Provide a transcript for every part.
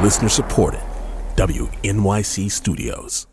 Listener supported. WNYC Studios.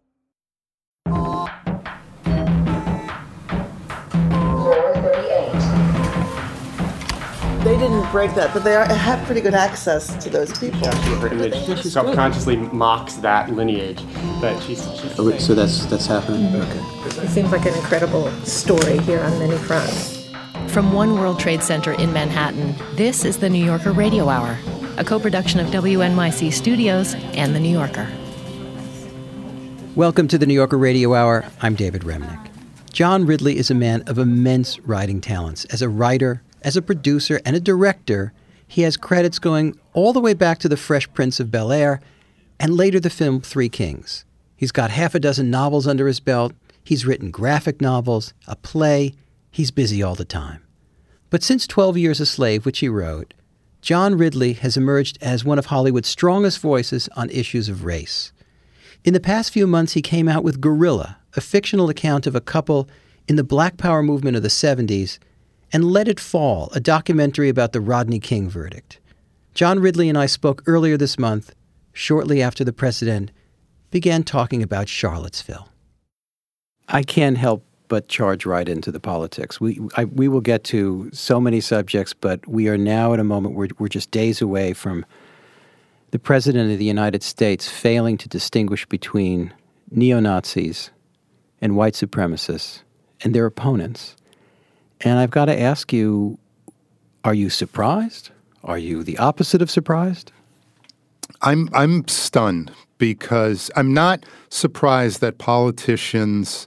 They didn't break that, but they have pretty good access to those people. And she subconsciously mocks that lineage. But she's so that's happening? Mm-hmm. Okay. It seems like an incredible story here on many fronts. From One World Trade Center in Manhattan, this is the New Yorker Radio Hour, a co-production of WNYC Studios and The New Yorker. Welcome to the New Yorker Radio Hour. I'm David Remnick. John Ridley is a man of immense writing talents. As a writer, as a producer, and a director, he has credits going all the way back to The Fresh Prince of Bel-Air and later the film Three Kings. He's got half a dozen novels under his belt. He's written graphic novels, a play. He's busy all the time. But since 12 Years a Slave, which he wrote, John Ridley has emerged as one of Hollywood's strongest voices on issues of race. In the past few months, he came out with Gorilla, a fictional account of a couple in the Black Power movement of the 70s, and Let It Fall, a documentary about the Rodney King verdict. John Ridley and I spoke earlier this month, shortly after the president began talking about Charlottesville. I can't help but charge right into the politics. We will get to so many subjects, but we are now at a moment where we're just days away from the President of the United States failing to distinguish between neo-Nazis and white supremacists and their opponents. And I've got to ask you, are you surprised? Are you the opposite of surprised? I'm stunned because I'm not surprised that politicians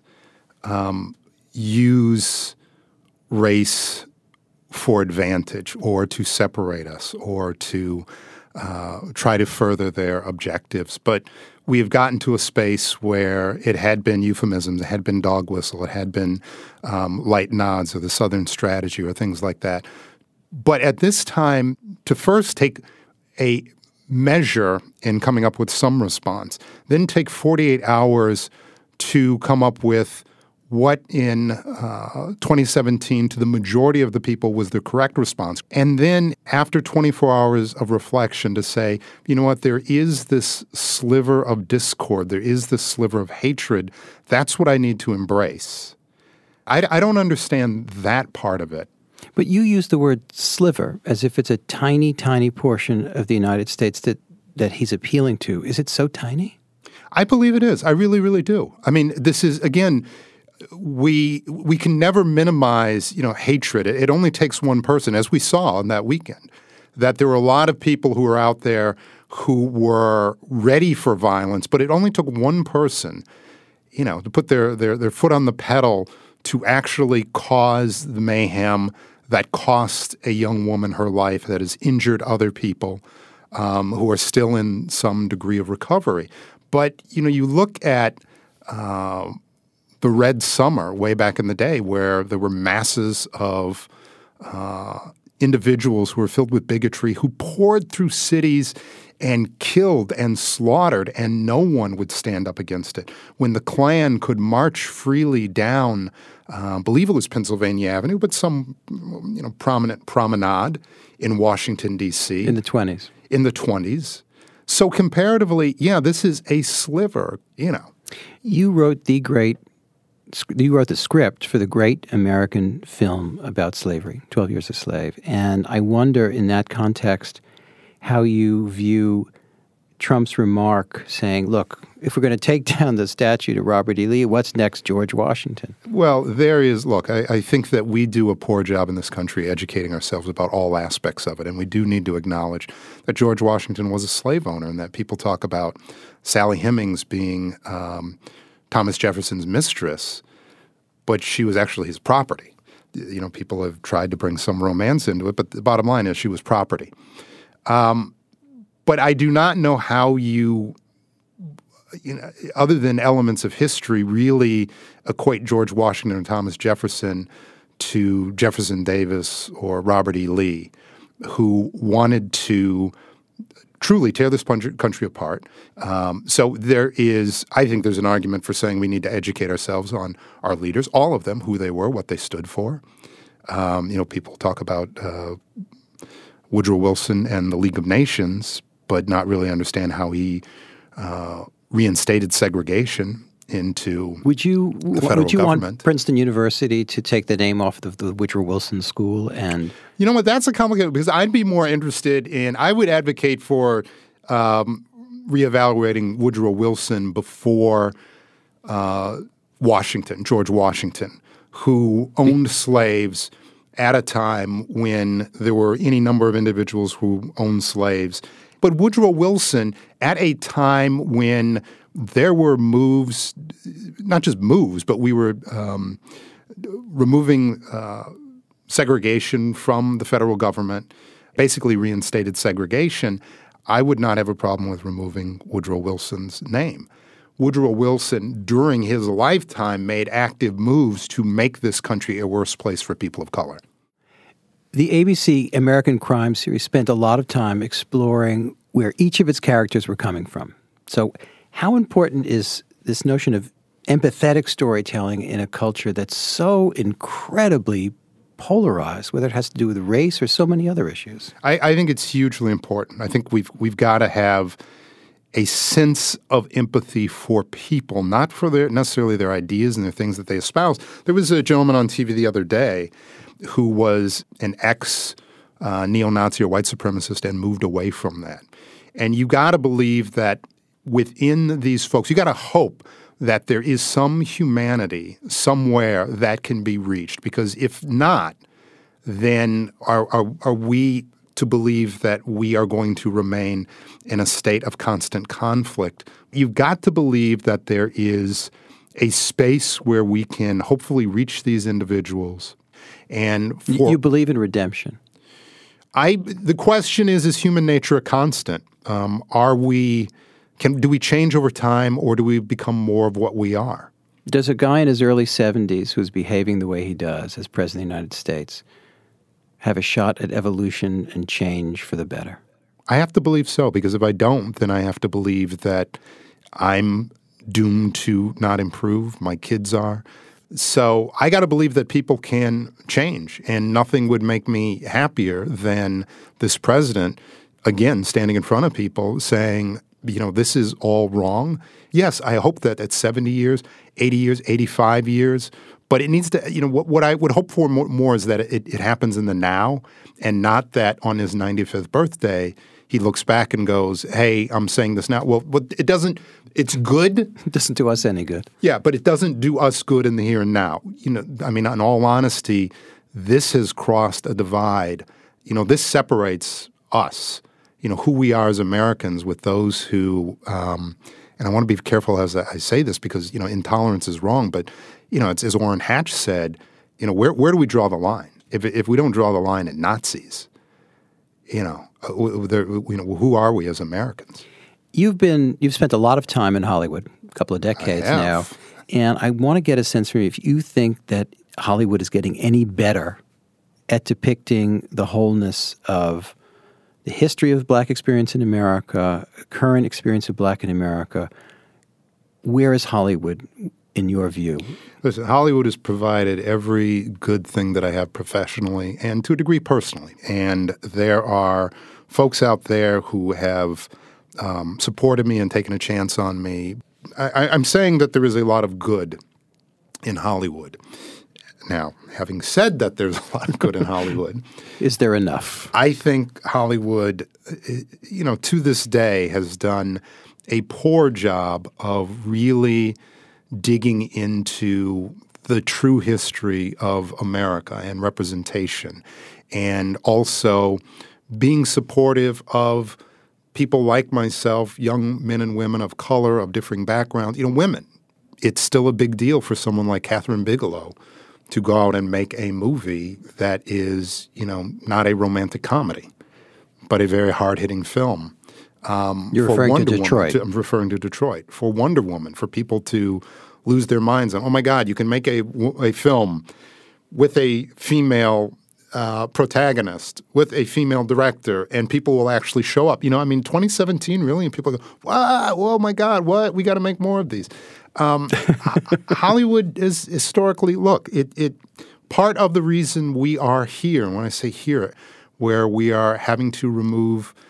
use race for advantage or to separate us or to try to further their objectives. But we have gotten to a space where it had been euphemisms, it had been dog whistle, it had been light nods or the Southern strategy or things like that. But at this time, to first take a measure in coming up with some response, then take 48 hours to come up with what in 2017 to the majority of the people was the correct response. And then after 24 hours of reflection to say, you know what, there is this sliver of discord, there is this sliver of hatred, that's what I need to embrace. I don't understand that part of it. But you use the word sliver as if it's a tiny, tiny portion of the United States that he's appealing to. Is it so tiny? I believe it is. I really, really do. I mean, this is, again, we can never minimize, hatred. It only takes one person, as we saw on that weekend, that there were a lot of people who were out there who were ready for violence, but it only took one person, to put their foot on the pedal to actually cause the mayhem that cost a young woman her life, that has injured other people who are still in some degree of recovery. But, you look at the Red Summer way back in the day where there were masses of individuals who were filled with bigotry who poured through cities and killed and slaughtered, and no one would stand up against it. When the Klan could march freely down, I believe it was Pennsylvania Avenue, but some prominent promenade in Washington, D.C. In the 20s. In the 20s. So comparatively, this is a sliver, You wrote the script for the great American film about slavery, 12 Years a Slave. And I wonder in that context how you view Trump's remark saying, look, if we're going to take down the statue to Robert E. Lee, what's next, George Washington? Well, I think that we do a poor job in this country educating ourselves about all aspects of it. And we do need to acknowledge that George Washington was a slave owner and that people talk about Sally Hemings being Thomas Jefferson's mistress, but she was actually his property. People have tried to bring some romance into it, but the bottom line is she was property. But I do not know how you other than elements of history, really equate George Washington and Thomas Jefferson to Jefferson Davis or Robert E. Lee, who wanted to truly tear this country apart. So I think there's an argument for saying we need to educate ourselves on our leaders, all of them, who they were, what they stood for. People talk about Woodrow Wilson and the League of Nations, but not really understand how he reinstated segregation into Would you federal want government. Princeton University to take the name off of the Woodrow Wilson School? And You know what? That's a complicated, because I'd be more interested in, I would advocate for reevaluating Woodrow Wilson before George Washington, who owned slaves at a time when there were any number of individuals who owned slaves. But Woodrow Wilson, at a time when there were moves, not just moves, but we were removing segregation from the federal government, basically reinstated segregation, I would not have a problem with removing Woodrow Wilson's name. Woodrow Wilson, during his lifetime, made active moves to make this country a worse place for people of color. the ABC American Crime series spent a lot of time exploring where each of its characters were coming from. So how important is this notion of empathetic storytelling in a culture that's so incredibly polarized, whether it has to do with race or so many other issues? I think it's hugely important. I think we've got to have a sense of empathy for people, not for necessarily their ideas and their things that they espouse. There was a gentleman on TV the other day who was an ex-neo-Nazi or white supremacist and moved away from that. And you got to believe that within these folks, you got to hope that there is some humanity somewhere that can be reached. Because if not, then are we to believe that we are going to remain in a state of constant conflict? You've got to believe that there is a space where we can hopefully reach these individuals. And you believe in redemption? The question is human nature a constant? Do we change over time, or do we become more of what we are? Does a guy in his early 70s who's behaving the way he does as President of the United States have a shot at evolution and change for the better? I have to believe so, because if I don't, then I have to believe that I'm doomed to not improve. My kids are. So I got to believe that people can change, and nothing would make me happier than this president, again, standing in front of people saying, this is all wrong. Yes, I hope that at 70 years, 80 years, 85 years, but it needs to, what I would hope for more is that it happens in the now, and not that on his 95th birthday, he looks back and goes, hey, I'm saying this now. Well, it doesn't, it's good. It doesn't do us any good. Yeah, but it doesn't do us good in the here and now. In all honesty, this has crossed a divide. This separates us, who we are as Americans, with those who, and I want to be careful as I say this, because, intolerance is wrong, but, it's as Orrin Hatch said, where do we draw the line? If we don't draw the line at Nazis, who are we as Americans? You've spent a lot of time in Hollywood, a couple of decades now, and I want to get a sense from you if you think that Hollywood is getting any better at depicting the wholeness of the history of Black experience in America, current experience of Black in America. Where is Hollywood in your view? Listen, Hollywood has provided every good thing that I have professionally and to a degree personally. And there are folks out there who have supported me and taken a chance on me. I'm saying that there is a lot of good in Hollywood. Now, having said that there's a lot of good in Hollywood. Is there enough? I think Hollywood, to this day has done a poor job of really digging into the true history of America and representation, and also being supportive of people like myself, young men and women of color, of differing backgrounds, women. It's still a big deal for someone like Kathryn Bigelow to go out and make a movie that is, not a romantic comedy, but a very hard-hitting film. You're referring to Detroit. I'm referring to Detroit. For Wonder Woman, for people to lose their minds on, oh my God, you can make a film with a female protagonist, with a female director, and people will actually show up. 2017, really? And people go, wow, oh my God, what? We got to make more of these. Hollywood is historically, it part of the reason we are here, and when I say here, where we are having to remove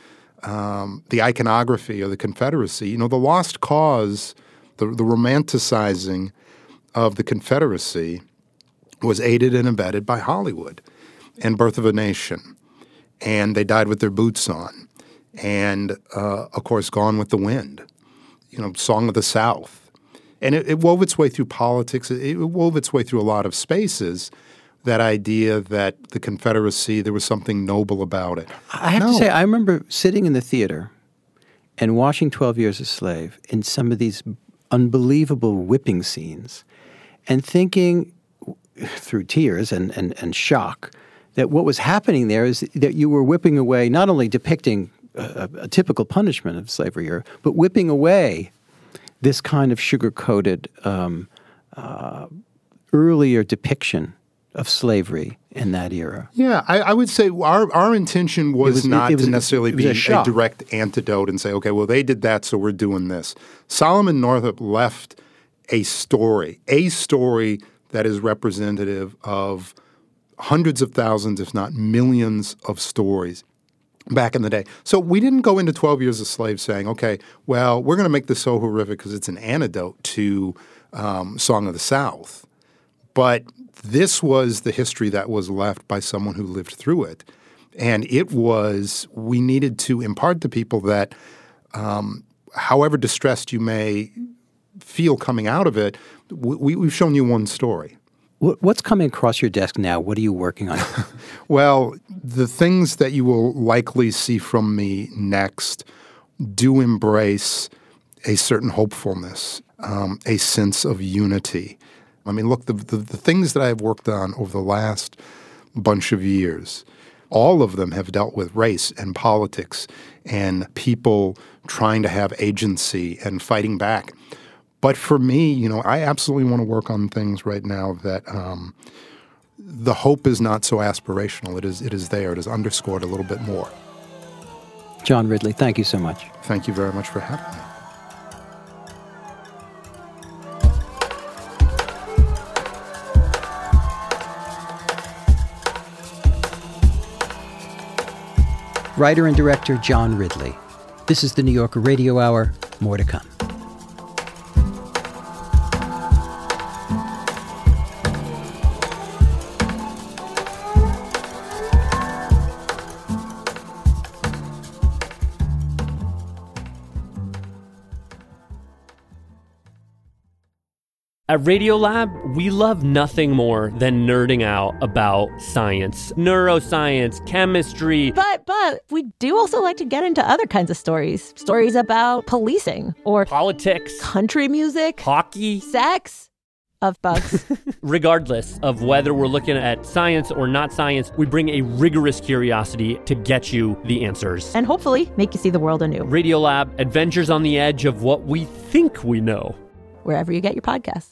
the iconography of the Confederacy, the lost cause, the romanticizing of the Confederacy was aided and abetted by Hollywood and Birth of a Nation. And they died with their boots on. And, of course, Gone with the Wind, Song of the South. And it wove its way through politics. It wove its way through a lot of spaces, that idea that the Confederacy, there was something noble about it. I have to say, I remember sitting in the theater and watching 12 Years a Slave in some of these unbelievable whipping scenes and thinking through tears and shock that what was happening there is that you were whipping away, not only depicting a typical punishment of slavery era, but whipping away this kind of sugar-coated earlier depiction of slavery in that era. Yeah, I would say our intention was not to necessarily be a direct antidote and say, okay, well, they did that, so we're doing this. Solomon Northup left a story that is representative of hundreds of thousands, if not millions of stories back in the day. So we didn't go into 12 Years a Slave saying, okay, well, we're going to make this so horrific because it's an antidote to Song of the South. But this was the history that was left by someone who lived through it. And we needed to impart to people that however distressed you may feel coming out of it, we've shown you one story. What's coming across your desk now? What are you working on? Well, the things that you will likely see from me next do embrace a certain hopefulness, a sense of unity. I mean, look, the things that I've worked on over the last bunch of years, all of them have dealt with race and politics and people trying to have agency and fighting back. But for me, I absolutely want to work on things right now that the hope is not so aspirational. It is there. It is underscored a little bit more. John Ridley, thank you so much. Thank you very much for having me. Writer and director John Ridley. This is the New Yorker Radio Hour. More to come. At Radiolab, we love nothing more than nerding out about science, neuroscience, chemistry. But we do also like to get into other kinds of stories. Stories about policing or politics, country music, hockey, sex, of bugs. Regardless of whether we're looking at science or not science, we bring a rigorous curiosity to get you the answers. And hopefully make you see the world anew. Radiolab, adventures on the edge of what we think we know. Wherever you get your podcasts.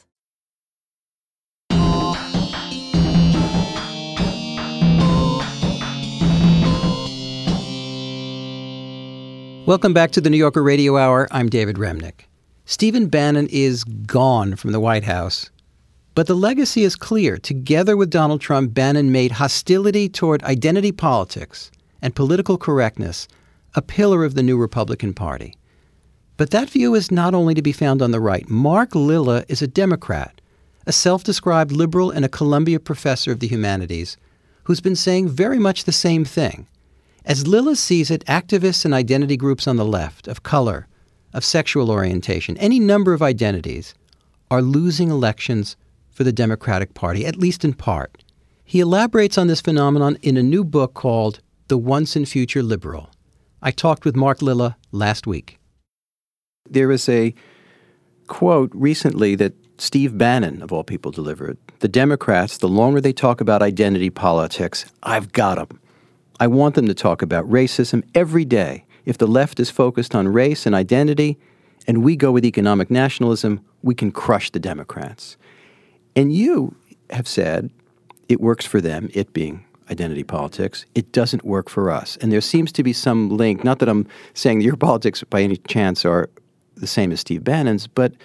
Welcome back to the New Yorker Radio Hour. I'm David Remnick. Stephen Bannon is gone from the White House, but the legacy is clear. Together with Donald Trump, Bannon made hostility toward identity politics and political correctness a pillar of the new Republican Party. But that view is not only to be found on the right. Mark Lilla is a Democrat, a self-described liberal and a Columbia professor of the humanities, who's been saying very much the same thing. As Lilla sees it, activists and identity groups on the left, of color, of sexual orientation, any number of identities, are losing elections for the Democratic Party, at least in part. He elaborates on this phenomenon in a new book called The Once and Future Liberal. I talked with Mark Lilla last week. There is a quote recently that Steve Bannon, of all people, delivered. The Democrats, the longer they talk about identity politics, I've got them. I want them to talk about racism every day. If the left is focused on race and identity, and we go with economic nationalism, we can crush the Democrats. And you have said it works for them, it being identity politics. It doesn't work for us. And there seems to be some link, not that I'm saying that your politics by any chance are the same as Steve Bannon's, but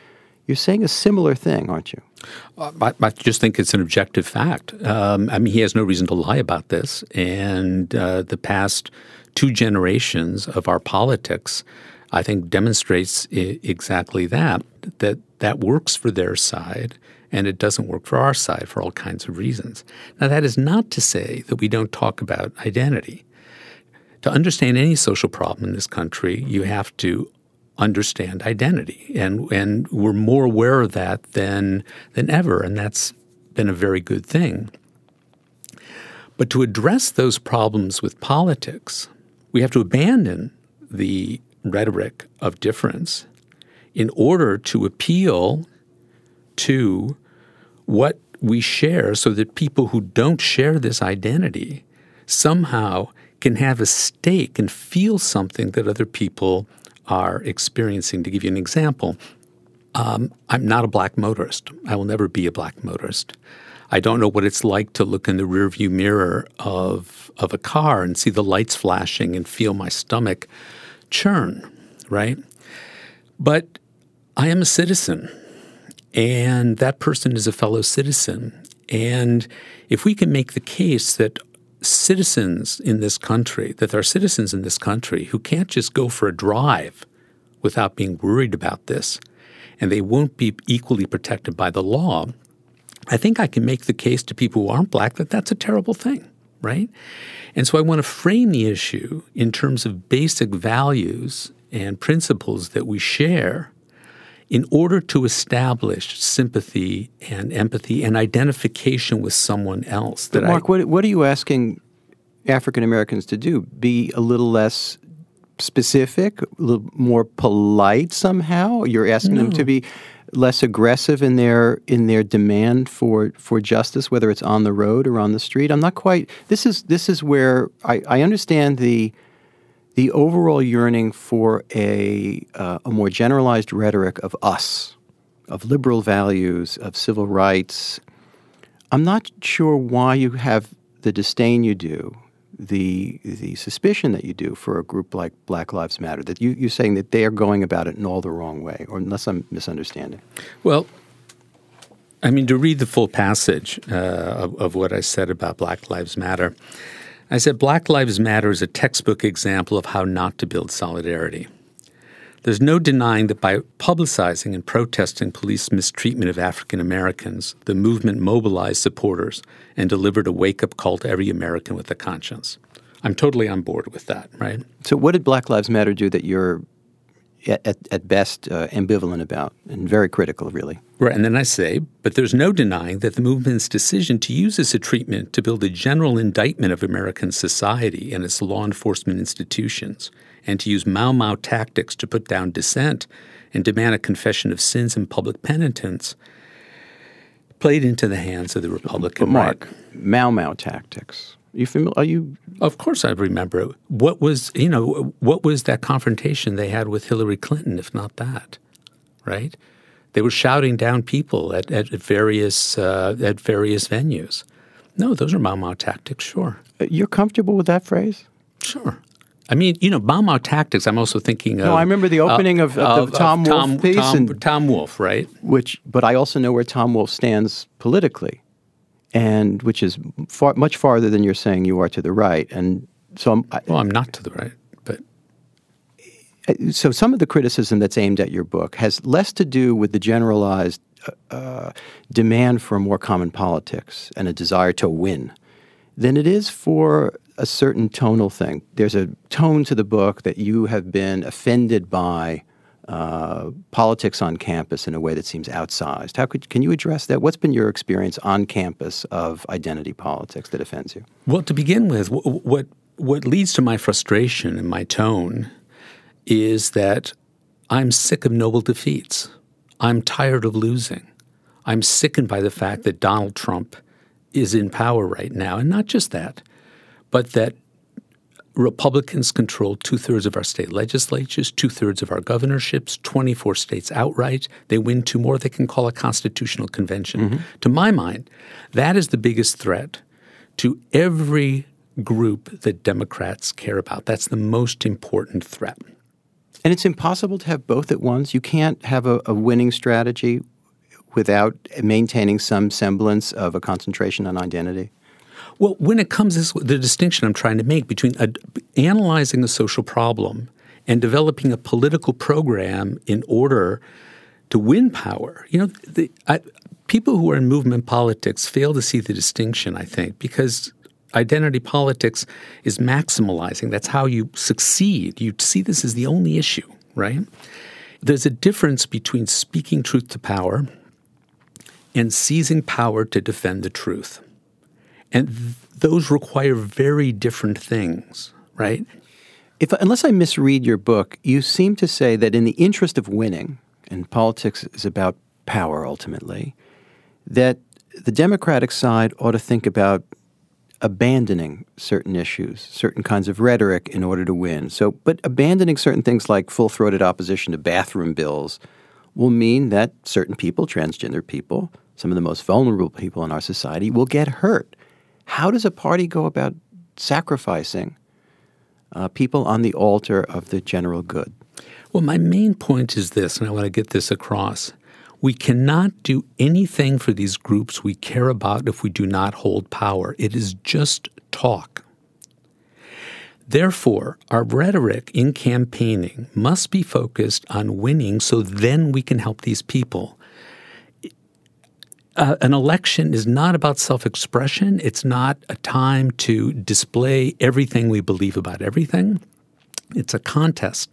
You're saying a similar thing, aren't you? I just think it's an objective fact. He has no reason to lie about this. And the past 2 generations of our politics, I think, demonstrates exactly that works for their side and it doesn't work for our side for all kinds of reasons. Now, that is not to say that we don't talk about identity. To understand any social problem in this country, you have to understand identity. And we're more aware of that than ever, and that's been a very good thing. But to address those problems with politics, we have to abandon the rhetoric of difference in order to appeal to what we share so that people who don't share this identity somehow can have a stake and feel something that other people are experiencing. To give you an example, I'm not a black motorist. I will never be a black motorist. I don't know what it's like to look in the rearview mirror of a car and see the lights flashing and feel my stomach churn, right? But I am a citizen, and that person is a fellow citizen. And if we can make the case that citizens in this country, that there are citizens in this country who can't just go for a drive without being worried about this, and they won't be equally protected by the law, I think I can make the case to people who aren't black that that's a terrible thing, right? And so I want to frame the issue in terms of basic values and principles that we share in order to establish sympathy and empathy and identification with someone else. But Mark, what are you asking African Americans to do? Be a little less specific, a little more polite somehow? You're asking them to be less aggressive in their demand for justice, whether it's on the road or on the street? I'm not quite. This is where I understand the overall yearning for a more generalized rhetoric of us, of liberal values, of civil rights. I'm not sure why you have the disdain you do, the suspicion that you do for a group like Black Lives Matter, that you're saying that they are going about it in all the wrong way, or unless I'm misunderstanding. Well, I mean, to read the full passage of what I said about Black Lives Matter, I said Black Lives Matter is a textbook example of how not to build solidarity. There's no denying that by publicizing and protesting police mistreatment of African Americans, the movement mobilized supporters and delivered a wake-up call to every American with a conscience. I'm totally on board with that, right? So what did Black Lives Matter do that you're at best ambivalent about and very critical, really? Right, and then I say, but there's no denying that the movement's decision to use this as a treatment to build a general indictment of American society and its law enforcement institutions, and to use Mau Mau tactics to put down dissent and demand a confession of sins and public penitence, played into the hands of the Republican but Mark, right. Mau Mau tactics. You familiar? Are you? Of course, I remember. What was that confrontation they had with Hillary Clinton, if not that, right? They were shouting down people at various venues. No, those are Mau Mau tactics. Sure. You're comfortable with that phrase? Sure. I mean, Mau Mau tactics. I'm also thinking of. No, I remember the opening of the Tom Wolfe piece. Tom Wolfe, right? But I also know where Tom Wolfe stands politically, and which is much farther than you're saying you are to the right. And so I'm not to the right, but. So some of the criticism that's aimed at your book has less to do with the generalized demand for more common politics and a desire to win than it is for a certain tonal thing. There's a tone to the book that you have been offended by politics on campus in a way that seems outsized. Can you address that? What's been your experience on campus of identity politics that offends you? Well, to begin with, what leads to my frustration and my tone is that I'm sick of noble defeats. I'm tired of losing. I'm sickened by the fact that Donald Trump is in power right now. And not just that, but that Republicans control 2/3 of our state legislatures, 2/3 of our governorships, 24 states outright. They win 2 more. They can call a constitutional convention. Mm-hmm. To my mind, that is the biggest threat to every group that Democrats care about. That's the most important threat. And it's impossible to have both at once. You can't have a winning strategy without maintaining some semblance of a concentration on identity. Well, when it comes to the distinction I'm trying to make between analyzing a social problem and developing a political program in order to win power, people who are in movement politics fail to see the distinction, I think, because identity politics is maximalizing. That's how you succeed. You see this as the only issue, right? There's a difference between speaking truth to power and seizing power to defend the truth. And those require very different things, right? Unless I misread your book, you seem to say that in the interest of winning, and politics is about power ultimately, that the Democratic side ought to think about abandoning certain issues, certain kinds of rhetoric in order to win. But abandoning certain things like full-throated opposition to bathroom bills will mean that certain people, transgender people, some of the most vulnerable people in our society, will get hurt. How does a party go about sacrificing people on the altar of the general good? Well, my main point is this, and I want to get this across. We cannot do anything for these groups we care about if we do not hold power. It is just talk. Therefore, our rhetoric in campaigning must be focused on winning so then we can help these people. An election is not about self-expression. It's not a time to display everything we believe about everything. It's a contest.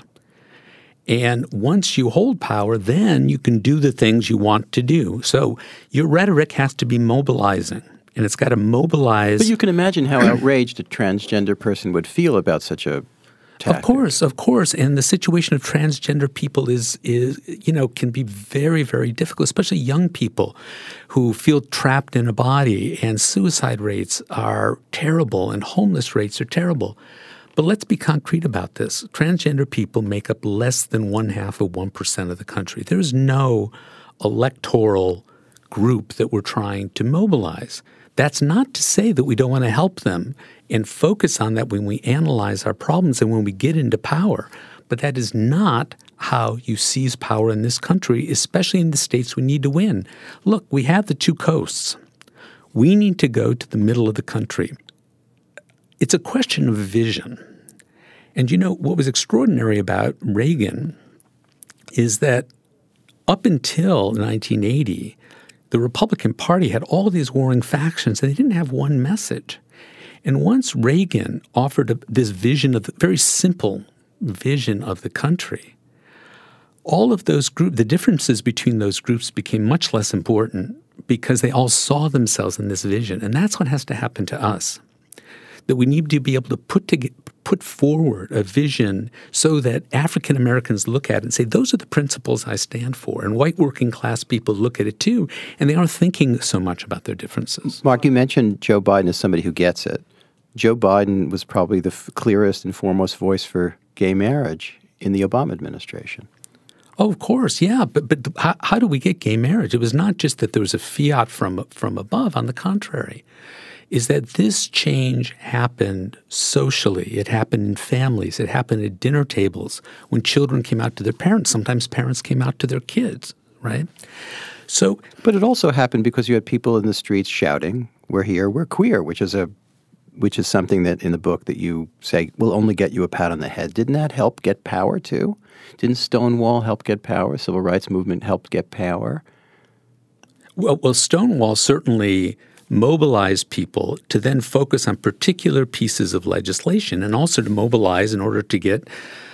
And once you hold power, then you can do the things you want to do. So your rhetoric has to be mobilizing, and it's got to mobilize. But you can imagine how outraged a transgender person would feel about such a tactic. Of course. And the situation of transgender people is can be very, very difficult, especially young people who feel trapped in a body. And suicide rates are terrible, and homeless rates are terrible. But let's be concrete about this. Transgender people make up less than 0.5% of the country. There's no electoral group that we're trying to mobilize. That's not to say that we don't want to help them and focus on that when we analyze our problems and when we get into power. But that is not how you seize power in this country, especially in the states we need to win. Look, we have the two coasts. We need to go to the middle of the country. It's a question of vision. And what was extraordinary about Reagan is that up until 1980, the Republican Party had all these warring factions, and they didn't have one message. And once Reagan offered this vision of very simple vision of the country, all of those the differences between those groups became much less important because they all saw themselves in this vision. And that's what has to happen to us. That we need to be able to put forward a vision so that African Americans look at it and say, those are the principles I stand for. And white working class people look at it too, and they aren't thinking so much about their differences. Mark, you mentioned Joe Biden as somebody who gets it. Joe Biden was probably the clearest and foremost voice for gay marriage in the Obama administration. Oh, of course, yeah. But how do we get gay marriage? It was not just that there was a fiat from above. On the contrary, is that this change happened socially. It happened in families. It happened at dinner tables when children came out to their parents. Sometimes parents came out to their kids, right? So, but it also happened because you had people in the streets shouting, "We're here, we're queer," which is something that in the book that you say will only get you a pat on the head. Didn't that help get power too? Didn't Stonewall help get power? Civil rights movement helped get power? Well, Stonewall certainly mobilized people to then focus on particular pieces of legislation and also to mobilize in order to get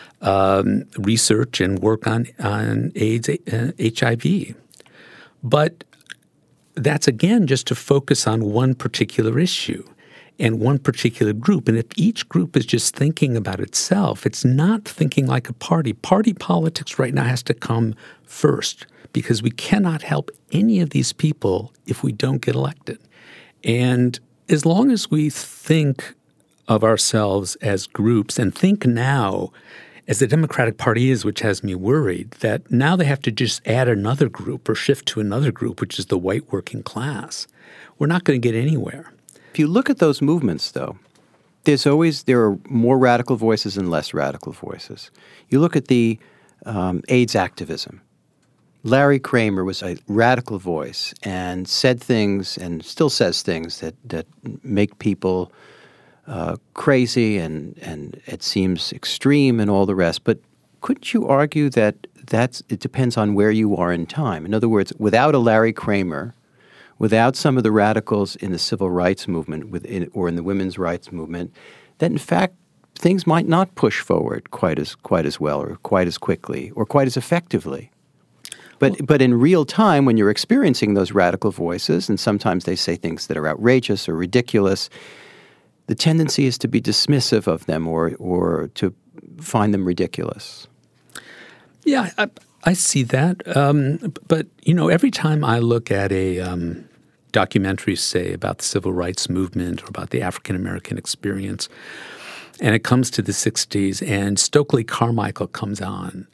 research and work on AIDS, HIV. But that's, again, just to focus on one particular issue and one particular group. And if each group is just thinking about itself, it's not thinking like a party. Party politics right now has to come first because we cannot help any of these people if we don't get elected. And as long as we think of ourselves as groups and think now, as the Democratic Party is, which has me worried, that now they have to just add another group or shift to another group, which is the white working class, we're not going to get anywhere. If you look at those movements, though, there are more radical voices and less radical voices. You look at the AIDS activism. Larry Kramer was a radical voice and said things and still says things that make people crazy and it seems extreme and all the rest. But couldn't you argue that it depends on where you are in time? In other words, without a Larry Kramer, without some of the radicals in the civil rights movement or in the women's rights movement, that in fact things might not push forward quite as well or quite as quickly or quite as effectively. But in real time, when you're experiencing those radical voices, and sometimes they say things that are outrageous or ridiculous, the tendency is to be dismissive of them or to find them ridiculous. Yeah, I see that. But, every time I look at a documentary, say, about the civil rights movement or about the African-American experience, and it comes to the 60s and Stokely Carmichael comes on,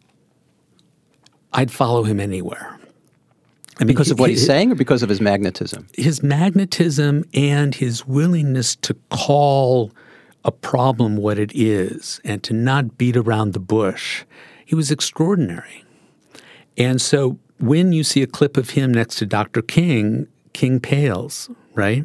I'd follow him anywhere. Because of what he's saying or because of his magnetism? His magnetism and his willingness to call a problem what it is and to not beat around the bush. He was extraordinary. And so when you see a clip of him next to Dr. King, King pales, right?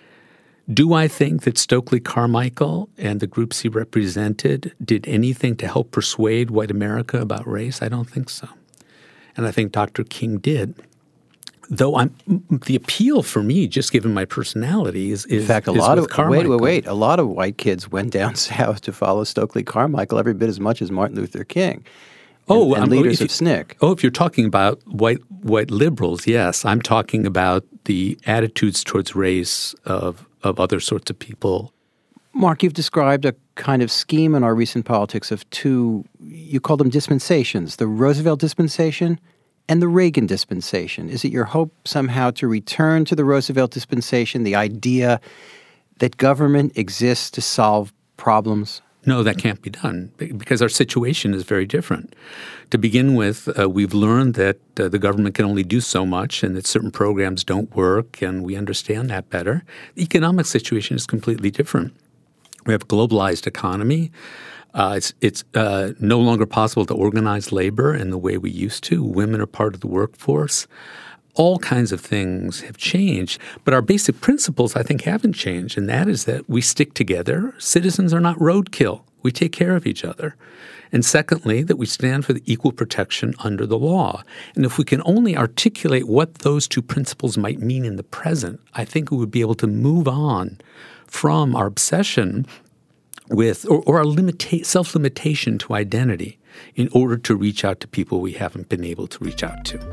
Do I think that Stokely Carmichael and the groups he represented did anything to help persuade white America about race? I don't think so. And I think Dr. King did. Though the appeal for me, just given my personality, is in fact a lot of a lot of white kids went down south to follow Stokely Carmichael every bit as much as Martin Luther King. And leaders of SNCC. Oh, if you're talking about white liberals, yes, I'm talking about the attitudes towards race of other sorts of people. Mark, you've described a kind of scheme in our recent politics of two, you call them dispensations, the Roosevelt dispensation and the Reagan dispensation. Is it your hope somehow to return to the Roosevelt dispensation, the idea that government exists to solve problems? No, that can't be done because our situation is very different. To begin with, we've learned that the government can only do so much and that certain programs don't work, and we understand that better. The economic situation is completely different. We have a globalized economy. It's no longer possible to organize labor in the way we used to. Women are part of the workforce. All kinds of things have changed, but our basic principles, I think, haven't changed, and that is that we stick together. Citizens are not roadkill. We take care of each other. And secondly, that we stand for the equal protection under the law. And if we can only articulate what those two principles might mean in the present, I think we would be able to move on from our obsession with or our self-limitation to identity in order to reach out to people we haven't been able to reach out to.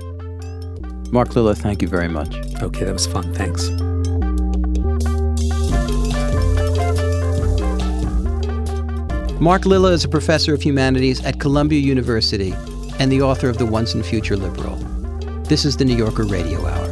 Mark Lilla, thank you very much. Okay, that was fun. Thanks. Mark Lilla is a professor of humanities at Columbia University and the author of The Once and Future Liberal. This is the New Yorker Radio Hour.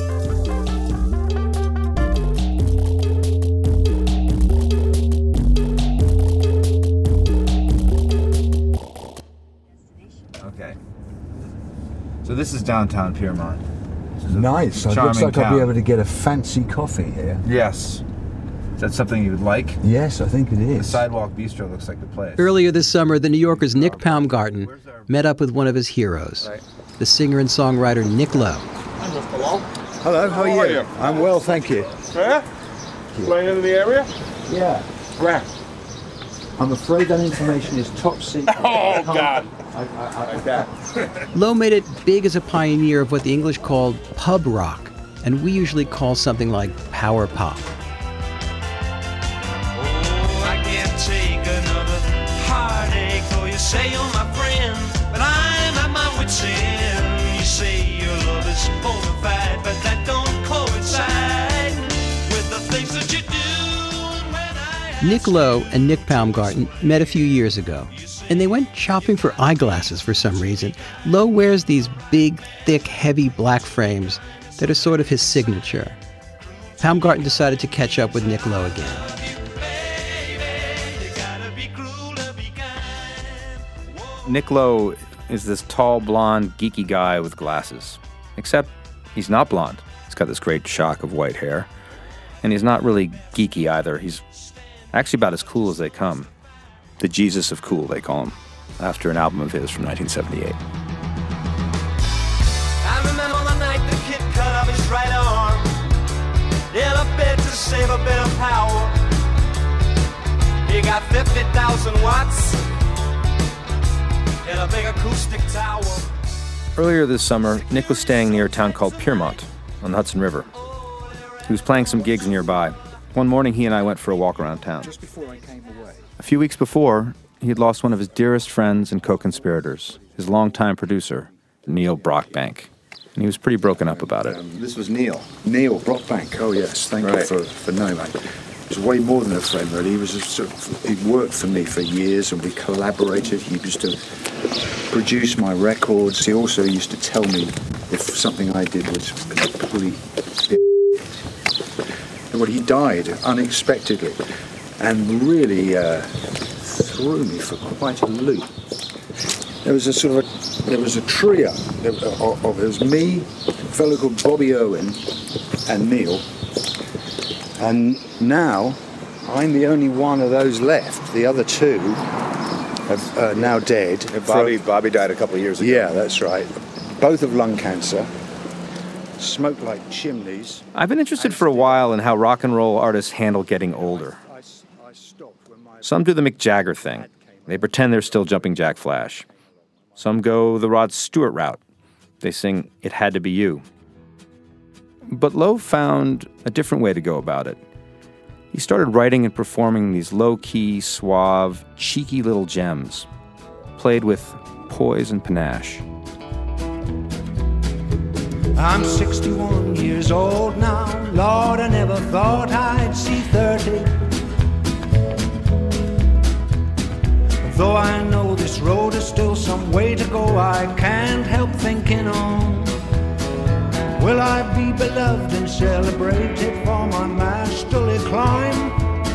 Okay. So this is downtown Piermont. Nice. It looks like I'll be able to get a fancy coffee here. Yes. Is that something you would like? Yes, I think it is. The Sidewalk Bistro looks like the place. Earlier this summer, the New Yorker's Nick Baumgarten met up with one of his heroes, the singer and songwriter Nick Lowe. Hi, Mr. Lowe. Hello, how are you? I'm well, thank you. Yeah? Playing in the area? Yeah. Where? I'm afraid that information is top secret. Oh, God. Lowe made it big as a pioneer of what the English called pub rock, and we usually call something like power pop. I can't take another heartache, though you say you're my friend, but I'm at my wit's end. You say your love is bona fide, but that don't coincide with the things that you do. Nick Lowe and Nick Baumgarten met a few years ago, and they went shopping for eyeglasses for some reason. Lowe wears these big, thick, heavy black frames that are sort of his signature. Baumgarten decided to catch up with Nick Lowe again. Nick Lowe is this tall, blonde, geeky guy with glasses. Except he's not blonde. He's got this great shock of white hair. And he's not really geeky either. He's Actually about as cool as they come. The Jesus of cool, they call him, after an album of his from 1978. I remember the night the kid cut off his right arm in a bid to save a bit of power. He got 50,000 watts in a big acoustic tower. Earlier this summer, Nick was staying near a town called Piermont on the Hudson River. He was playing some gigs nearby. One morning, he and I went for a walk around town. Just before I came away. A few weeks before, he had lost one of his dearest friends and co-conspirators, his longtime producer, Neil Brockbank. And he was pretty broken up about it. This was Neil Brockbank. Oh, yes. Thank you for knowing that. He was way more than a friend, really. He was he worked for me for years, and we collaborated. He used to produce my records. He also used to tell me if something I did was complete. Well, he died unexpectedly, and really threw me for quite a loop. There was a trio. It was me, a fellow called Bobby Owen, and Neil. And now, I'm the only one of those left. The other two are now dead. Bobby died a couple of years ago. Yeah, that's right. Both of lung cancer. Smoked like chimneys. I've been interested for a while in how rock and roll artists handle getting older. Some do the Mick Jagger thing. They pretend they're still jumping Jack Flash. Some go the Rod Stewart route. They sing It Had to Be You. But Lowe found a different way to go about it. He started writing and performing these low-key, suave, cheeky little gems, played with poise and panache. I'm 61 years old now. Lord, I never thought I'd see 30. Though I know this road is still some way to go, I can't help thinking on. Will I be beloved and celebrated for my masterly climb?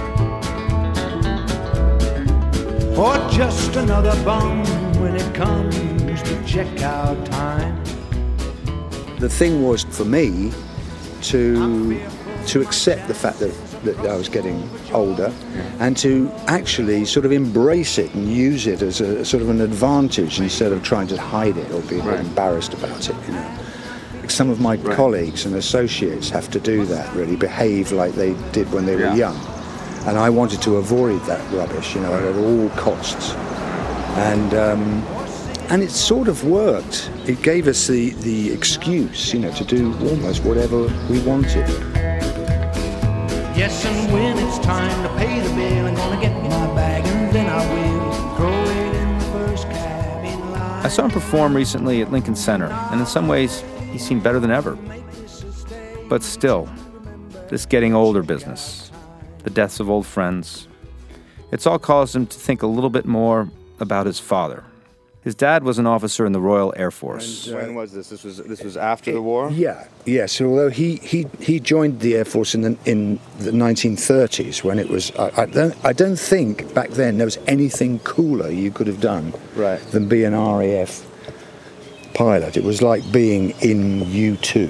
Or just another bum when it comes to check-out time? The thing was for me to accept the fact that I was getting older and to actually sort of embrace it and use it as a sort of an advantage instead of trying to hide it or be embarrassed about it, you know. Some of my colleagues and associates have to do that, really, behave like they did when they were young. And I wanted to avoid that rubbish, you know, at all costs. And it sort of worked. It gave us the excuse, you know, to do almost whatever we wanted. Yes, and when it's time to pay the bill, I'm gonna get my bag and then I will throw it in the first cab in line. I saw him perform recently at Lincoln Center, and in some ways, he seemed better than ever. But still, this getting older business, the deaths of old friends, it's all caused him to think a little bit more about his father. His dad was an officer in the Royal Air Force. When was this? This was after the war? Yeah. So although he joined the Air Force in the 1930s when it was, I don't think back then there was anything cooler you could have done than be an RAF pilot. It was like being in U2.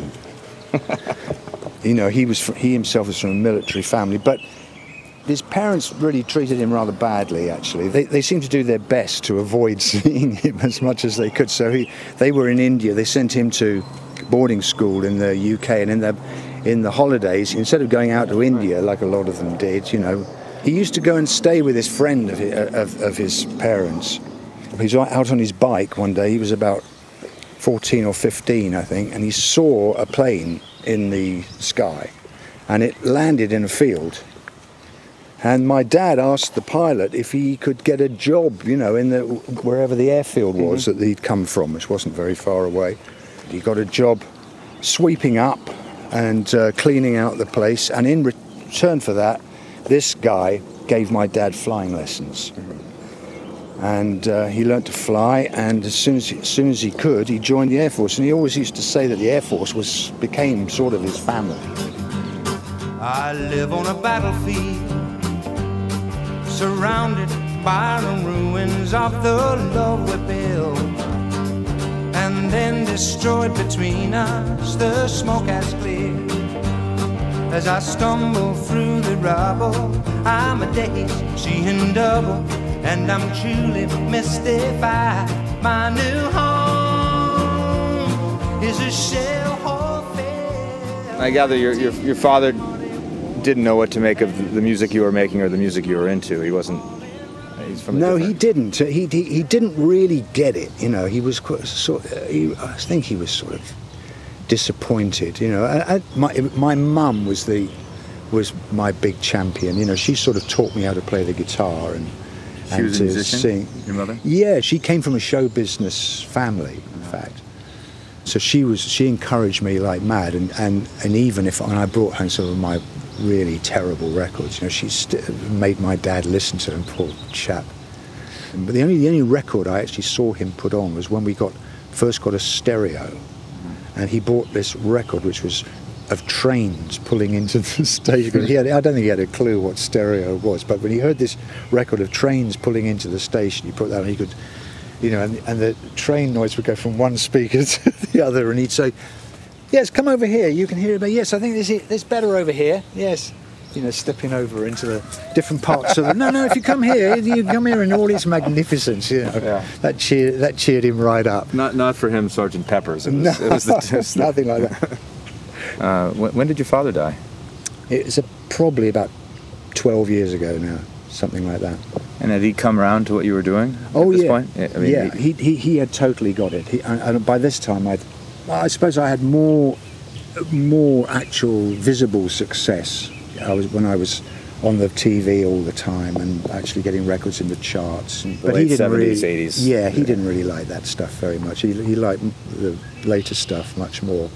You know, he himself was from a military family, but his parents really treated him rather badly, actually. They seemed to do their best to avoid seeing him as much as they could. So they were in India. They sent him to boarding school in the UK, and in the holidays, instead of going out to India like a lot of them did, you know, he used to go and stay with this friend of his parents. He was out on his bike one day. He was about 14 or 15, I think, and he saw a plane in the sky, and it landed in a field. And my dad asked the pilot if he could get a job, you know, in wherever the airfield was that he'd come from, which wasn't very far away. He got a job sweeping up and cleaning out the place, and in return for that, this guy gave my dad flying lessons. And he learnt to fly, and as soon as he could, he joined the Air Force. And he always used to say that the Air Force became sort of his family. I live on a battlefield, surrounded by the ruins of the love we built, and then destroyed between us. The smoke has cleared. as I stumble through the rubble. I'm a daze, seeing double, and I'm truly mystified. My new home is a shell hole. I gather your father didn't know what to make of the music you were making or the music you were into. He wasn't. He's from. No, he didn't. He didn't really get it. You know, he was I think he was sort of disappointed. You know, my mum was my big champion. You know, she sort of taught me how to play the guitar and was a to musician? sing. Your mother? Yeah, she came from a show business family, in fact. So she encouraged me like mad, and even when I brought home some of my really terrible records, you know, she made my dad listen to them, poor chap. But the only record I actually saw him put on was when we first got a stereo, and he bought this record which was of trains pulling into the station. I don't think he had a clue what stereo was, but when he heard this record of trains pulling into the station, he put that on, he could, you know, and the train noise would go from one speaker to the other, and he'd say, "Yes, come over here, you can hear it, but yes, I think there's better over here, yes." You know, stepping over into the different parts of the... No, if you come here in all its magnificence, you know. Yeah. That cheered him right up. Not for him, Sgt. Pepper's. It was nothing like that. When did your father die? It was probably about 12 years ago now, something like that. And had he come around to what you were doing at this point? I mean, he had totally got it. And by this time, I suppose I had more actual visible success. When I was on the TV all the time and actually getting records in the charts. But he didn't 70s, 80s. Yeah, he didn't really like that stuff very much. He liked the later stuff much more.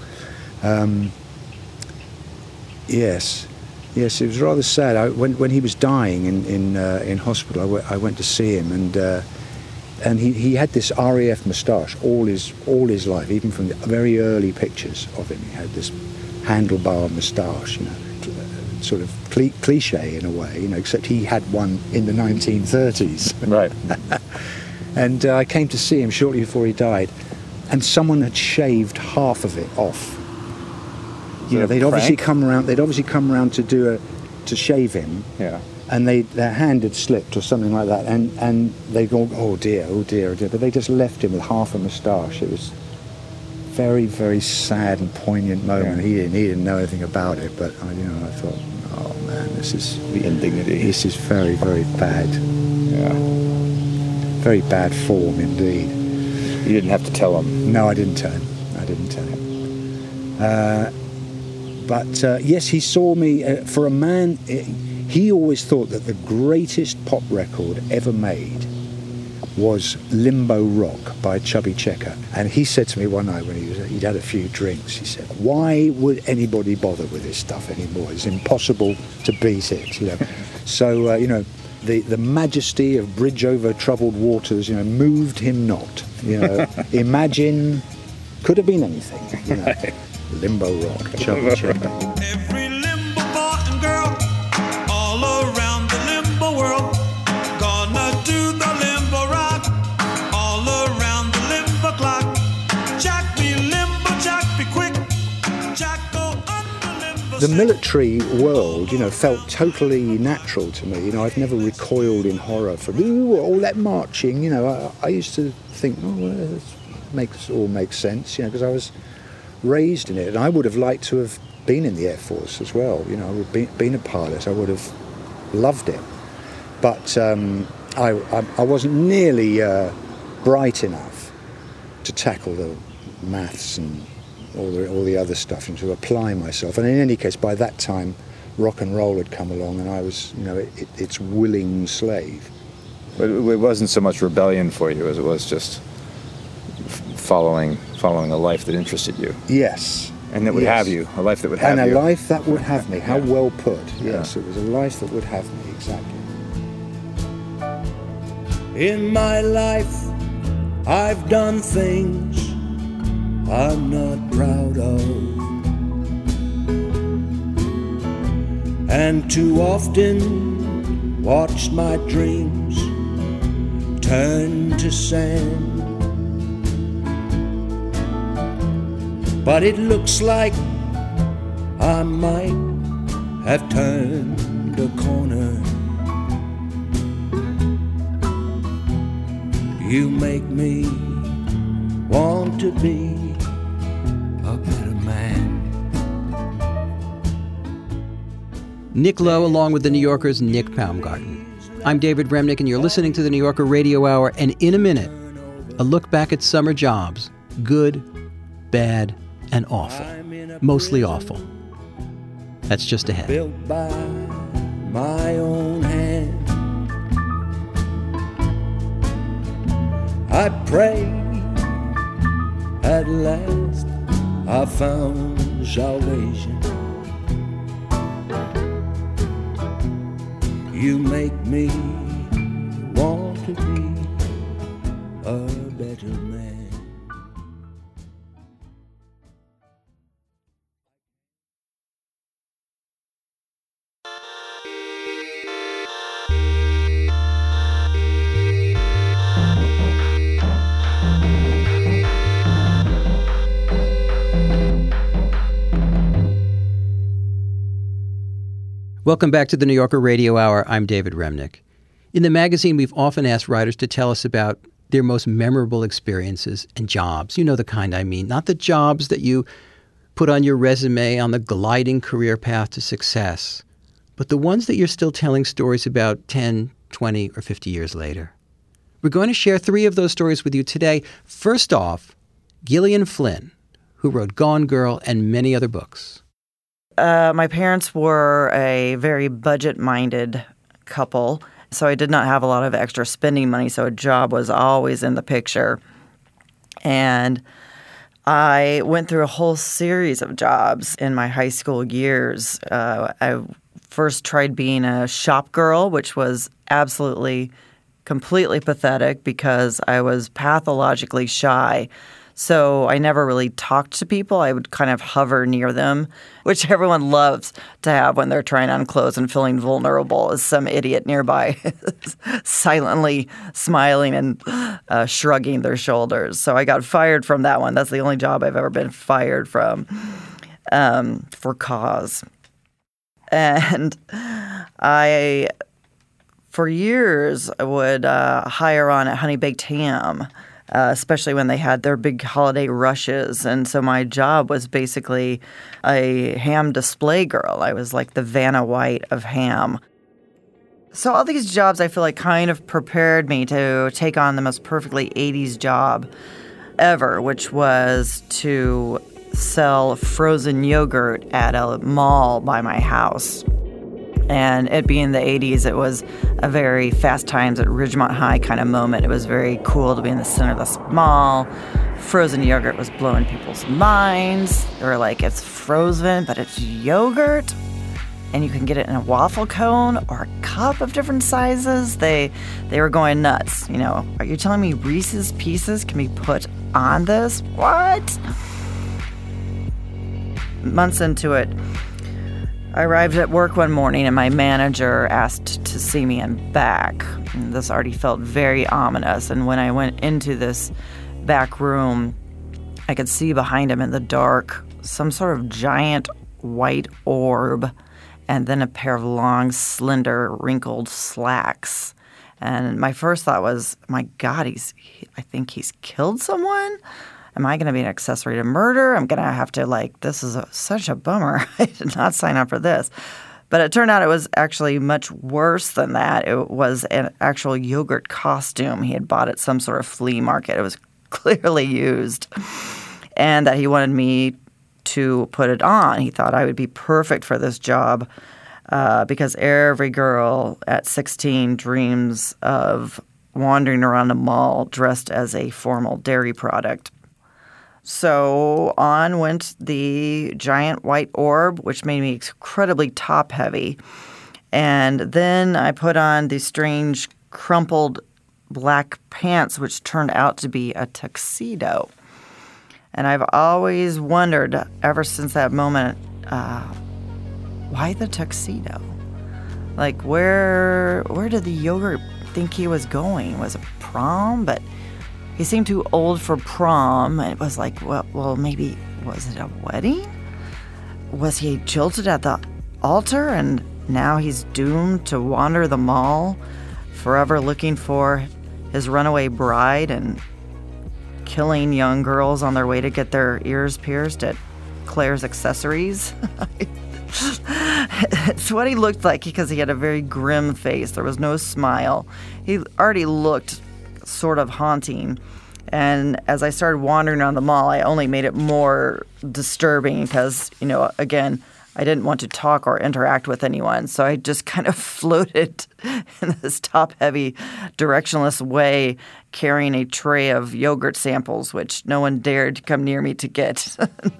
Yes, it was rather sad. When he was dying in hospital, I went to see him, and he had this RAF moustache all his life, even from the very early pictures of him. He had this handlebar moustache, you know, sort of cliche in a way, you know, except he had one in the 1930s. Right. And I came to see him shortly before he died, and someone had shaved half of it off. You know, they'd obviously come around to shave him. Yeah. And their hand had slipped or something like that, and they go, oh dear, but they just left him with half a moustache. It was very, very sad and poignant moment. Yeah. He didn't know anything about it, but I thought, oh man, this is the indignity. This is very, very bad. Yeah. Very bad form indeed. You didn't have to tell him. No, I didn't tell him. But yes, he saw me for a man. He always thought that the greatest pop record ever made was Limbo Rock by Chubby Checker. And he said to me one night when he'd had a few drinks, he said, why would anybody bother with this stuff anymore? It's impossible to beat it, you know. So, you know, the majesty of Bridge Over Troubled Waters, you know, moved him not. You know, Imagine could have been anything, you know. Limbo Rock, Chubby Checker. Every limbo boy and girl all around the limbo world gonna do the limbo rock all around the limbo clock. Jack be limbo, Jack be quick, Jack go under limbo. The military world, you know, felt totally natural to me. You know, I've never recoiled in horror from all that marching. You know, I used to think, oh, well, this makes sense, you know, because I was raised in it, and I would have liked to have been in the Air Force as well. You know, I would have been a pilot. I would have loved it, but I wasn't nearly bright enough to tackle the maths and all the other stuff and to apply myself. And in any case, by that time, rock and roll had come along, and I was, you know, its willing slave. But it wasn't so much rebellion for you as it was just following a life that interested you. Yes. And that would have you, a life that would have you. And a life that would have me. How well put. Yes, it was a life that would have me, exactly. In my life, I've done things I'm not proud of, and too often watched my dreams turn to sand. But it looks like I might have turned a corner. You make me want to be a better man. Nick Lowe, along with the New Yorker's Nick Baumgarten. I'm David Remnick, and you're listening to the New Yorker Radio Hour. And in a minute, a look back at summer jobs. Good, bad, and awful. Mostly awful. That's just ahead. Built by my own hand. I pray at last I found salvation. You make me want to be a better man. Welcome back to the New Yorker Radio Hour. I'm David Remnick. In the magazine, we've often asked writers to tell us about their most memorable experiences and jobs. You know the kind I mean. Not the jobs that you put on your resume on the gliding career path to success, but the ones that you're still telling stories about 10, 20, or 50 years later. We're going to share 3 of those stories with you today. First off, Gillian Flynn, who wrote Gone Girl and many other books. My parents were a very budget-minded couple, so I did not have a lot of extra spending money, so a job was always in the picture. And I went through a whole series of jobs in my high school years. I first tried being a shop girl, which was completely pathetic because I was pathologically shy. So I never really talked to people. I would kind of hover near them, which everyone loves to have when they're trying on clothes and feeling vulnerable, as some idiot nearby silently smiling and shrugging their shoulders. So I got fired from that one. That's the only job I've ever been fired from for cause. And I, for years, would hire on at Honey Baked Ham. Especially when they had their big holiday rushes. And so my job was basically a ham display girl. I was like the Vanna White of ham. So all these jobs I feel like kind of prepared me to take on the most perfectly 80s job ever, which was to sell frozen yogurt at a mall by my house. And it being the 80s, it was a very Fast Times at Ridgemont High kind of moment. It was very cool to be in the center of this mall. Frozen yogurt was blowing people's minds. They were like, it's frozen, but it's yogurt. And you can get it in a waffle cone or a cup of different sizes. They were going nuts. You know, are you telling me Reese's Pieces can be put on this? What? Months into it, I arrived at work one morning and my manager asked to see me in back. And this already felt very ominous. And when I went into this back room, I could see behind him in the dark some sort of giant white orb and then a pair of long, slender, wrinkled slacks. And my first thought was, my God, I think he's killed someone? Am I going to be an accessory to murder? I'm going to have to, this is such a bummer. I did not sign up for this. But it turned out it was actually much worse than that. It was an actual yogurt costume he had bought at some sort of flea market. It was clearly used. And that he wanted me to put it on. He thought I would be perfect for this job because every girl at 16 dreams of wandering around a mall dressed as a formal dairy product. So on went the giant white orb, which made me incredibly top-heavy. And then I put on these strange crumpled black pants, which turned out to be a tuxedo. And I've always wondered, ever since that moment, why the tuxedo? Where did the yogurt think he was going? Was it prom? But he seemed too old for prom. It was well, maybe, was it a wedding? Was he jilted at the altar, and now he's doomed to wander the mall, forever looking for his runaway bride and killing young girls on their way to get their ears pierced at Claire's Accessories. It's what he looked like because he had a very grim face. There was no smile. He already looked sort of haunting. And as I started wandering around the mall, I only made it more disturbing because, again, I didn't want to talk or interact with anyone. So I just kind of floated in this top-heavy, directionless way, carrying a tray of yogurt samples, which no one dared to come near me to get.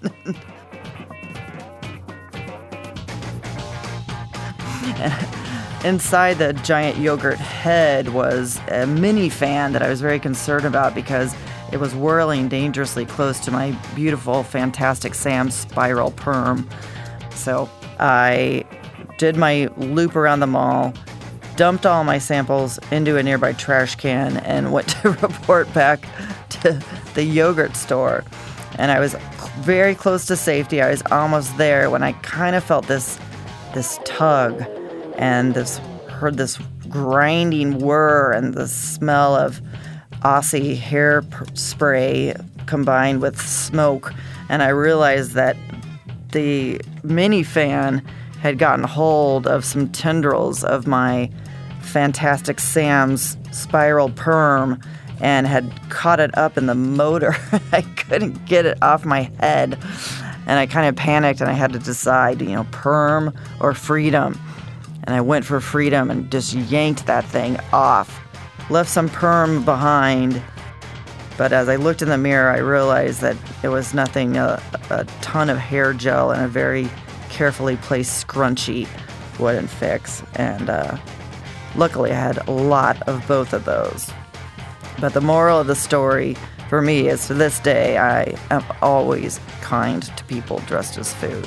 Inside the giant yogurt head was a mini fan that I was very concerned about because it was whirling dangerously close to my beautiful, fantastic Sam's spiral perm. So I did my loop around the mall, dumped all my samples into a nearby trash can, and went to report back to the yogurt store. And I was very close to safety. I was almost there when I kind of felt this tug and heard this grinding whir and the smell of Aussie hair spray combined with smoke. And I realized that the mini fan had gotten hold of some tendrils of my fantastic Sam's spiral perm and had caught it up in the motor. I couldn't get it off my head. And I kind of panicked and I had to decide, perm or freedom. And I went for freedom and just yanked that thing off. Left some perm behind. But as I looked in the mirror, I realized that it was nothing, a ton of hair gel and a very carefully placed scrunchie wouldn't fix. And luckily I had a lot of both of those. But the moral of the story for me is, to this day, I am always kind to people dressed as food.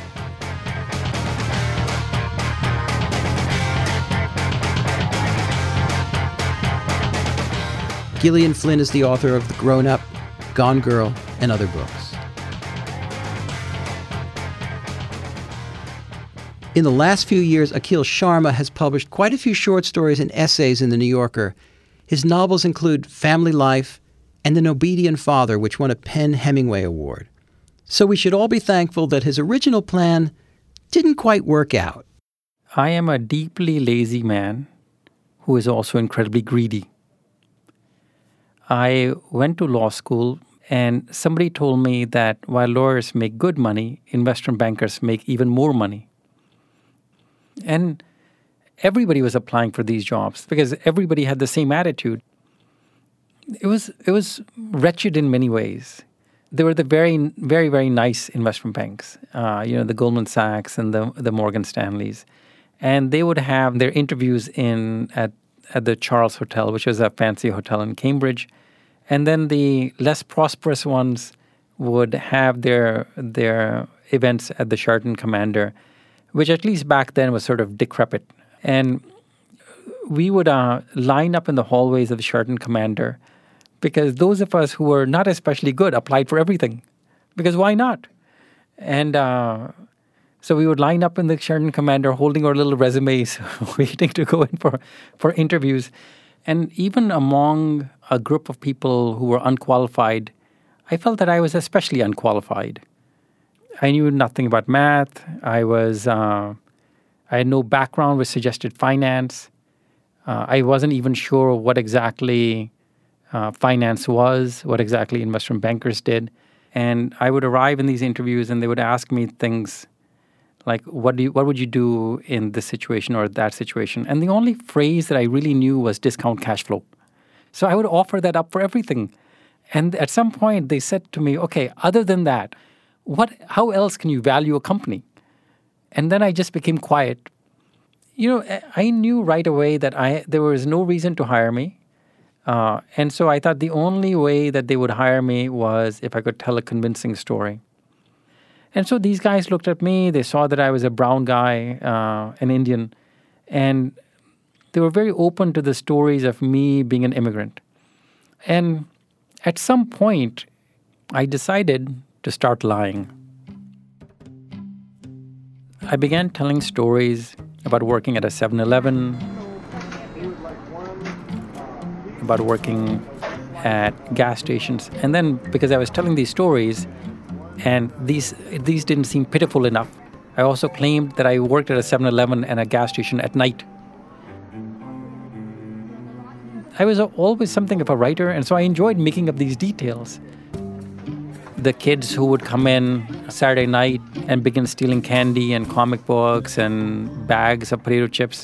Gillian Flynn is the author of The Grown Up, Gone Girl, and other books. In the last few years, Akhil Sharma has published quite a few short stories and essays in The New Yorker. His novels include Family Life and An Obedient Father, which won a PEN/Hemingway Award. So we should all be thankful that his original plan didn't quite work out. I am a deeply lazy man who is also incredibly greedy. I went to law school, and somebody told me that while lawyers make good money, investment bankers make even more money. And everybody was applying for these jobs because everybody had the same attitude. It was wretched in many ways. There were the very, very, very nice investment banks, the Goldman Sachs and the Morgan Stanleys. And they would have their interviews at the Charles Hotel, which was a fancy hotel in Cambridge. And then the less prosperous ones would have their events at the Sheraton Commander, which at least back then was sort of decrepit. And we would line up in the hallways of the Sheraton Commander because those of us who were not especially good applied for everything. Because why not? And so we would line up in the Sheraton Commander holding our little resumes, waiting to go in for interviews. And even among a group of people who were unqualified, I felt that I was especially unqualified. I knew nothing about math. I had no background which suggested finance. I wasn't even sure what exactly finance was, what exactly investment bankers did. And I would arrive in these interviews and they would ask me things like, what would you do in this situation or that situation? And the only phrase that I really knew was discount cash flow. So I would offer that up for everything. And at some point they said to me, okay, other than that, how else can you value a company? And then I just became quiet. I knew right away that there was no reason to hire me. And so I thought the only way that they would hire me was if I could tell a convincing story. And so these guys looked at me, they saw that I was a brown guy, an Indian, and they were very open to the stories of me being an immigrant. And at some point, I decided to start lying. I began telling stories about working at a 7-Eleven, about working at gas stations. And then because I was telling these stories and these didn't seem pitiful enough, I also claimed that I worked at a 7-Eleven and a gas station at night. I was always something of a writer, and so I enjoyed making up these details. The kids who would come in Saturday night and begin stealing candy and comic books and bags of potato chips,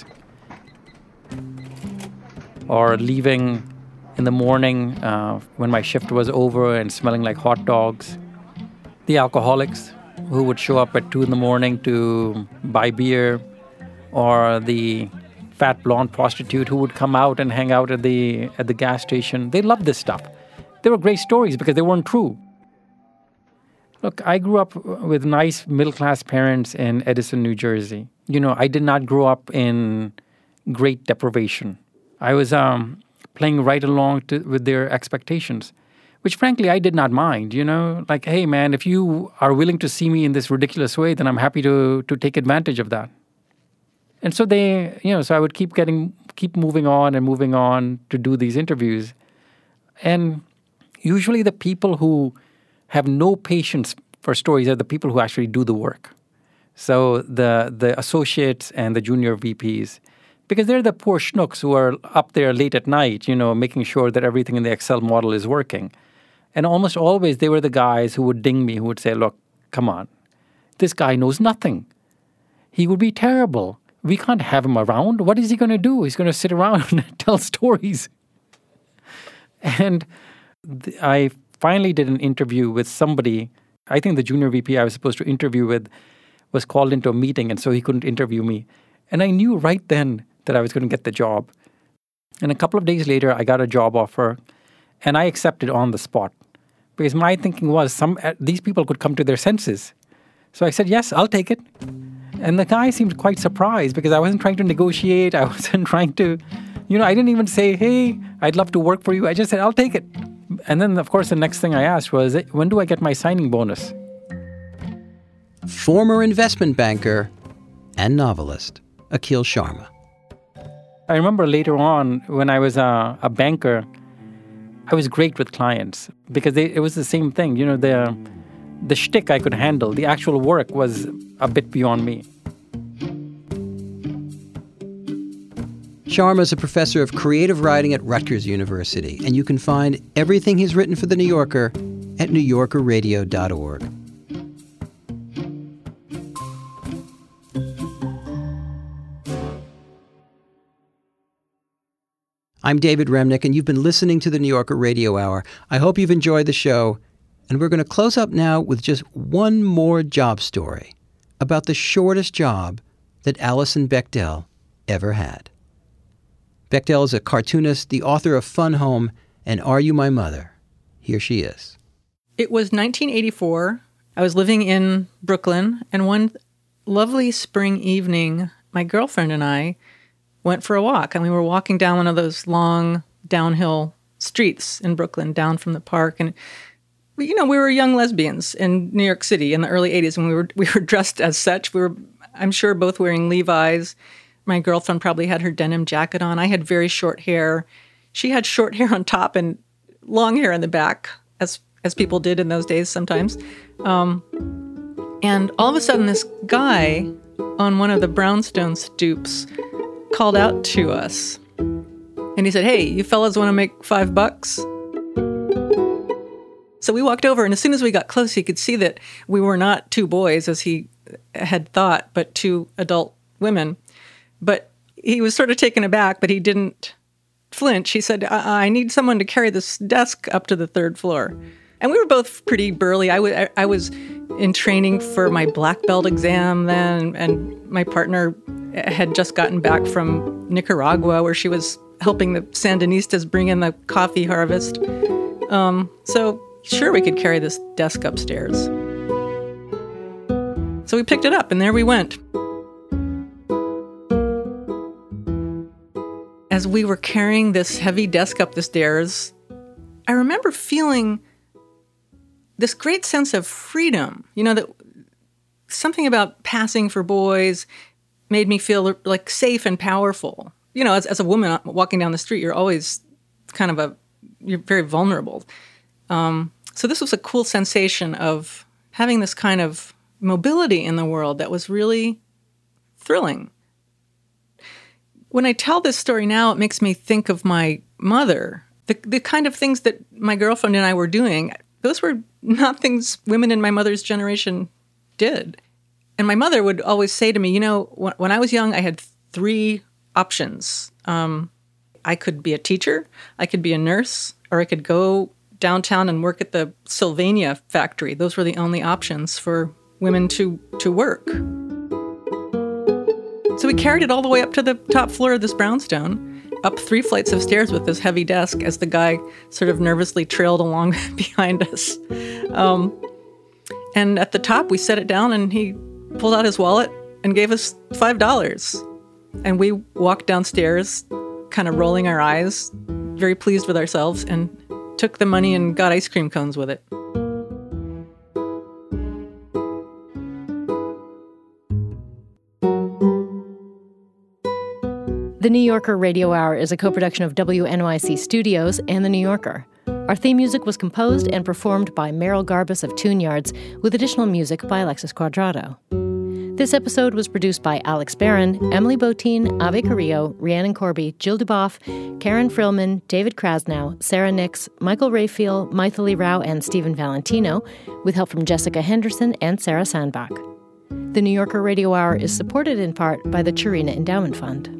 or leaving in the morning when my shift was over and smelling like hot dogs. The alcoholics who would show up at 2 a.m. to buy beer, or the fat blonde prostitute who would come out and hang out at the gas station. They loved this stuff. They were great stories because they weren't true. Look, I grew up with nice middle-class parents in Edison, New Jersey. You know, I did not grow up in great deprivation. I was playing right along with their expectations, which frankly I did not mind, you know. Like, hey man, if you are willing to see me in this ridiculous way, then I'm happy to take advantage of that. And so so I would keep moving on to do these interviews. And usually the people who have no patience for stories are the people who actually do the work. So the associates and the junior VPs, because they're the poor schnooks who are up there late at night, you know, making sure that everything in the Excel model is working. And almost always they were the guys who would ding me, who would say, look, come on, this guy knows nothing. He would be terrible. We can't have him around. What is he going to do? He's going to sit around and tell stories. And I finally did an interview with somebody. I think the junior VP I was supposed to interview with was called into a meeting, and so he couldn't interview me. And I knew right then that I was going to get the job. And a couple of days later, I got a job offer, and I accepted on the spot. Because my thinking was these people could come to their senses. So I said, yes, I'll take it. And the guy seemed quite surprised because I wasn't trying to negotiate. I wasn't trying to, I didn't even say, hey, I'd love to work for you. I just said, I'll take it. And then, of course, the next thing I asked was, when do I get my signing bonus? Former investment banker and novelist, Akhil Sharma. I remember later on when I was a banker, I was great with clients because it was the same thing. The shtick I could handle. The actual work was a bit beyond me. Sharma is a professor of creative writing at Rutgers University, and you can find everything he's written for The New Yorker at newyorkerradio.org. I'm David Remnick, and you've been listening to The New Yorker Radio Hour. I hope you've enjoyed the show. And we're going to close up now with just one more job story about the shortest job that Alison Bechdel ever had. Bechdel is a cartoonist, the author of Fun Home and Are You My Mother? Here she is. It was 1984. I was living in Brooklyn, and one lovely spring evening, my girlfriend and I went for a walk, and we were walking down one of those long downhill streets in Brooklyn, down from the park, and we were young lesbians in New York City in the early 80s, and we were dressed as such. We were, I'm sure, both wearing Levi's. My girlfriend probably had her denim jacket on. I had very short hair. She had short hair on top and long hair in the back, as people did in those days sometimes. And all of a sudden, this guy on one of the brownstone stoops called out to us. And he said, "Hey, you fellas want to make $5?" So we walked over, and as soon as we got close, he could see that we were not two boys, as he had thought, but two adult women. But he was sort of taken aback, but he didn't flinch. He said, I need someone to carry this desk up to the third floor. And we were both pretty burly. I was in training for my black belt exam then, and my partner had just gotten back from Nicaragua, where she was helping the Sandinistas bring in the coffee harvest. So sure, we could carry this desk upstairs. So we picked it up, and there we went. As we were carrying this heavy desk up the stairs, I remember feeling this great sense of freedom, that something about passing for boys made me feel like safe and powerful. You know, as a woman walking down the street, you're always you're very vulnerable. So this was a cool sensation of having this kind of mobility in the world that was really thrilling. When I tell this story now, it makes me think of my mother. The kind of things that my girlfriend and I were doing, those were not things women in my mother's generation did. And my mother would always say to me, you know, when I was young, I had 3 options. I could be a teacher, I could be a nurse, or I could go downtown and work at the Sylvania factory. Those were the only options for women to work. So we carried it all the way up to the top floor of this brownstone, up 3 flights of stairs with this heavy desk as the guy sort of nervously trailed along behind us. And at the top, we set it down, and he pulled out his wallet and gave us $5. And we walked downstairs, kind of rolling our eyes, very pleased with ourselves, and took the money and got ice cream cones with it. The New Yorker Radio Hour is a co-production of WNYC Studios and The New Yorker. Our theme music was composed and performed by Merrill Garbus of Tune Yards, with additional music by Alexis Cuadrado. This episode was produced by Alex Barron, Emily Botein, Ave Carrillo, Rhiannon Corby, Jill Duboff, Karen Frillman, David Krasnow, Sarah Nix, Michael Rayfield, Maithili Rao, and Stephen Valentino, with help from Jessica Henderson and Sarah Sandbach. The New Yorker Radio Hour is supported in part by the Churina Endowment Fund.